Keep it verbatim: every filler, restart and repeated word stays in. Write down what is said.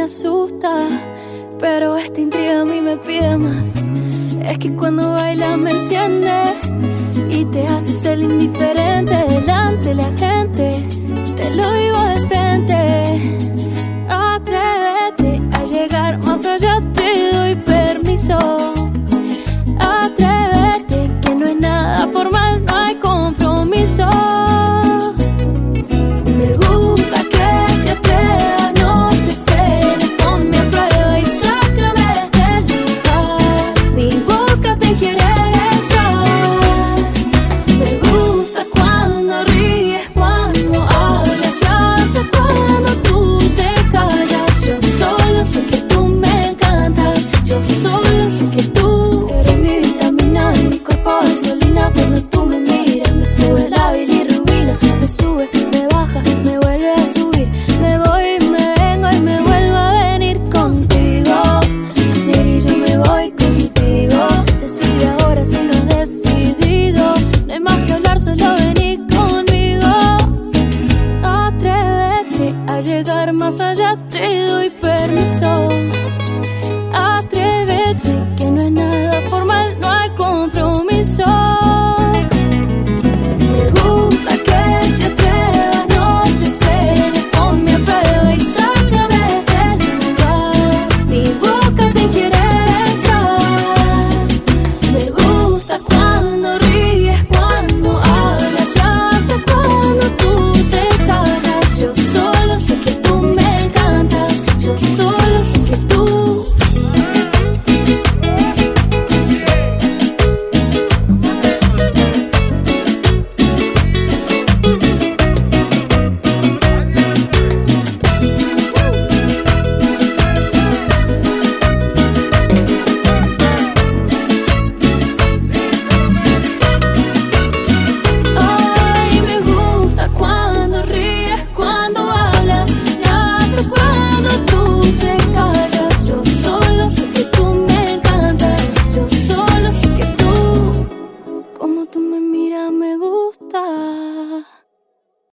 asusta, pero esta intriga a mí me pide más. Es que cuando bailas me enciende y te haces el indiferente delante de la gente. Te lo digo de frente.